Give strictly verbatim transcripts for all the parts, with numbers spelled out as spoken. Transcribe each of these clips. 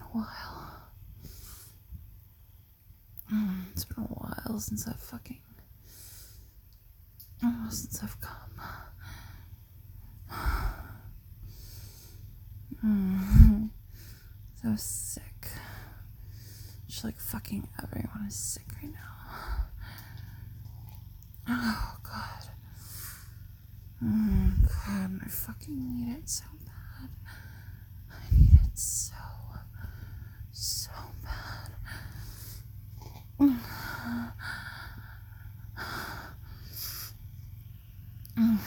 a while. Mm, it's been a while since I've fucking. Oh, since I've come. Mm. So sick. Just like fucking everyone is sick right now. Oh, God. Mm, God, I fucking need it so bad. I need it so, so bad. Mm. Mm.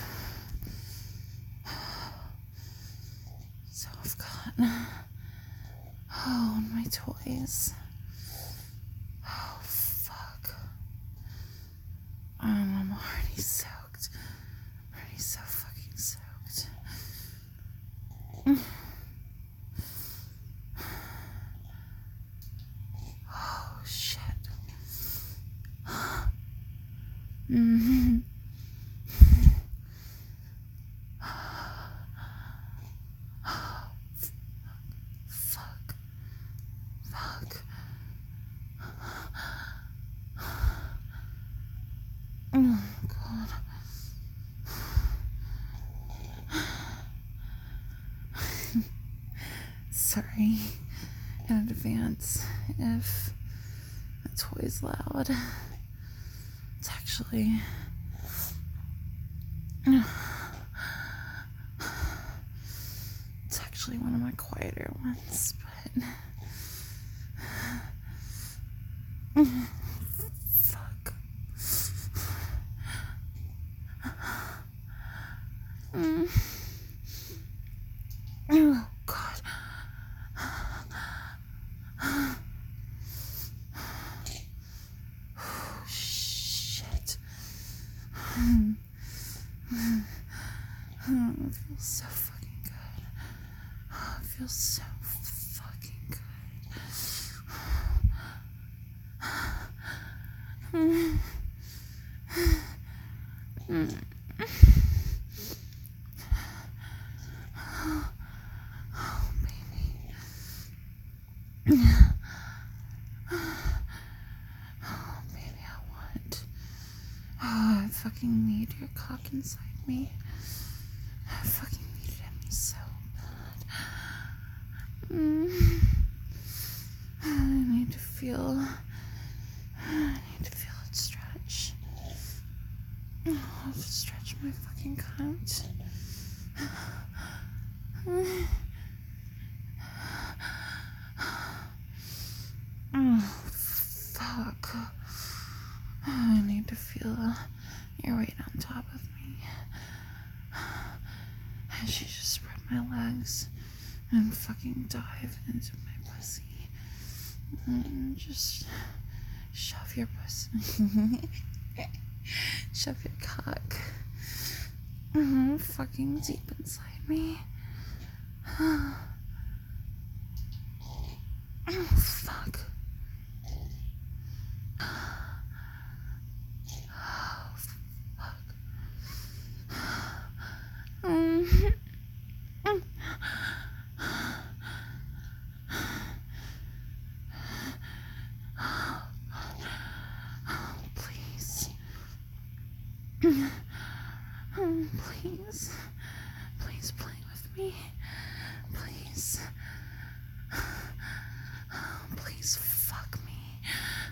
So I've got, oh, my toys. Oh, fuck. Um, I'm already soaked. I'm already so fucking soaked. Mm. Oh, shit. Mm-hmm. Fuck. Fuck. Oh, God. Sorry in advance if the toy's loud. It's actually. It's actually one of my quieter ones, but. Fuck. Mm. Oh, God. Oh, shit. Oh, it feels so fucking good. Oh, it feels so fucking good. Mm. Mm. Oh, baby. Oh, baby, I want. Oh, I fucking need your cock inside me. I fucking need it in me so bad. Mm. I need to feel. I need to feel it stretch. Oh, I have to stretch my fucking cunt. Oh, fuck. I need to feel your weight on top of me. As you just spread my legs and fucking dive into my pussy. And just shove your pussy. Shove your cock. Mm-hmm, fucking deep inside me. Oh, fuck. Oh, fuck. Mm-hmm. Please. Please. Please play with me. Please. Please fuck me.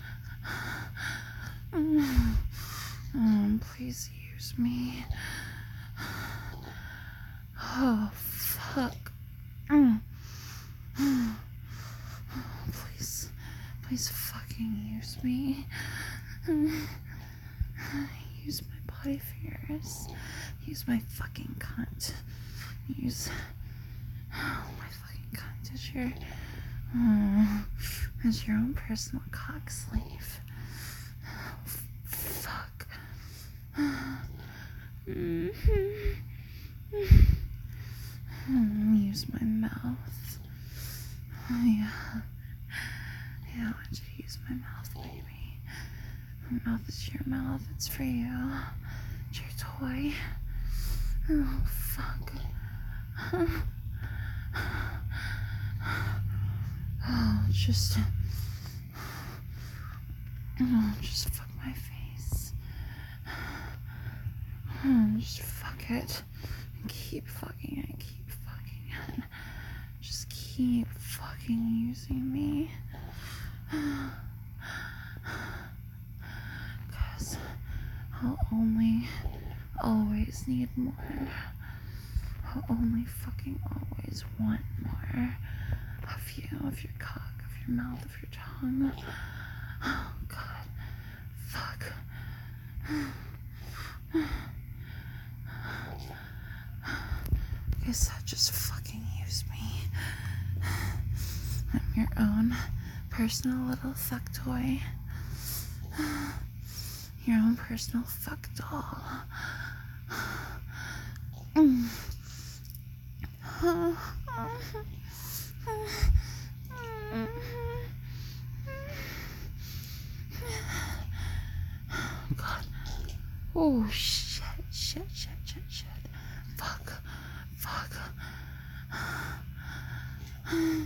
Um, please use me. Oh, fuck. Please. Please fucking use me. Use my body fingers. Use my fucking cunt. Use oh, my fucking cunt as your oh, as your own personal cock sleeve. Oh, fuck. Use my mouth. Oh, yeah. Yeah, I want you to use my mouth, baby. My mouth is your mouth. It's for you. It's your toy. Oh, fuck. Oh, just, oh, just fuck my face. Oh, just fuck it. Keep fucking it. Keep fucking it. Just keep fucking using me. Cause I'll only always need more. I'll only fucking always want more of you, of your cock, of your mouth, of your tongue. Oh God. Fuck. Guess that just fucking use me. I'm your own personal little fuck toy. Your own personal fuck doll. Mm. God. Oh shit, shit, shit, shit, shit. Fuck. Fuck. Oh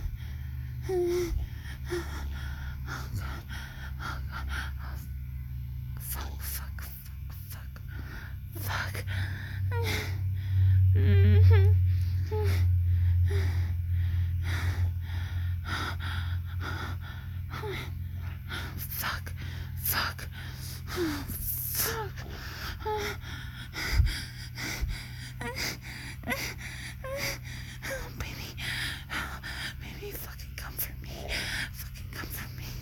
God. Oh God. Oh, fuck, fuck, fuck, fuck. Fuck. Fuck. Fuck. Fuck. Baby. Baby, fucking come for me. Fucking come for me.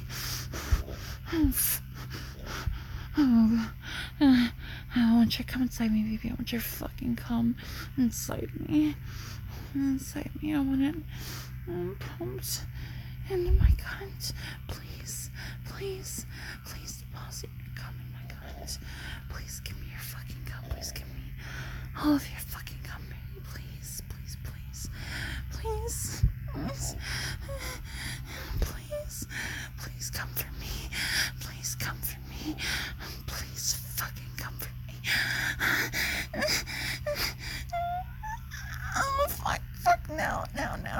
Oh, uh, I want you to come inside me, baby. I want you to fucking come inside me. Inside me. I want it um, pumped into my cunt. Please, please, please deposit your cum in my cunt. Please give me your fucking cum. Please give me all of your fucking cum, baby. Please, please, please, please, please, please, please come for me. Please come for me. Please fucking come for me. Oh, fuck, fuck, no, no, no.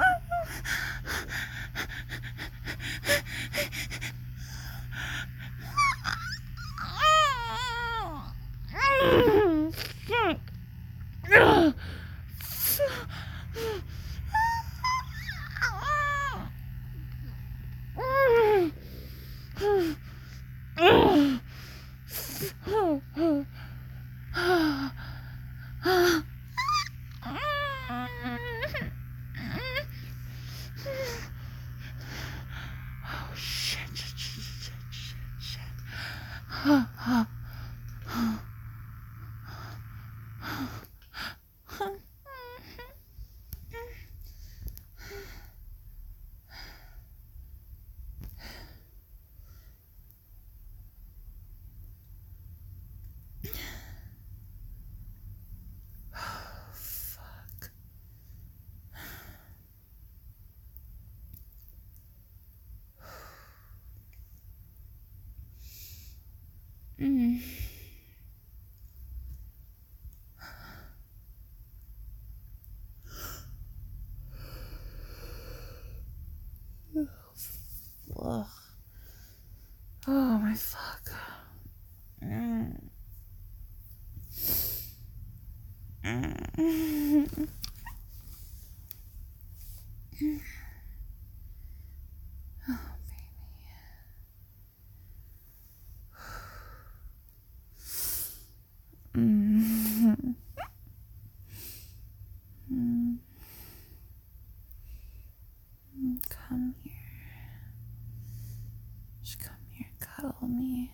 Oh shit, shit, shit, shit, shit, shit. Huh, huh, huh. Fuck. Mm. Ugh. Oh my fuck. Mm. Mm. Oh baby. Mm. Mm. Come here. Just come here, cuddle me.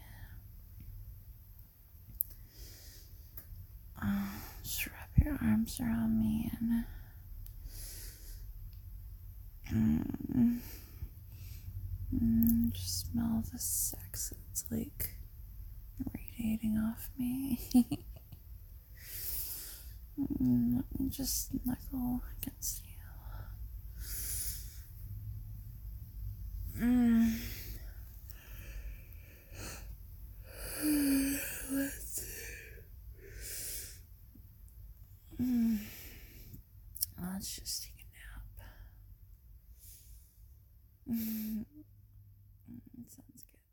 Oh, just wrap your arms around me and mm, mm, just smell the sex that's like radiating off me. mm, let me just snuggle against you. Mm. Let's mm. Let's just take a nap. Mm, sounds good.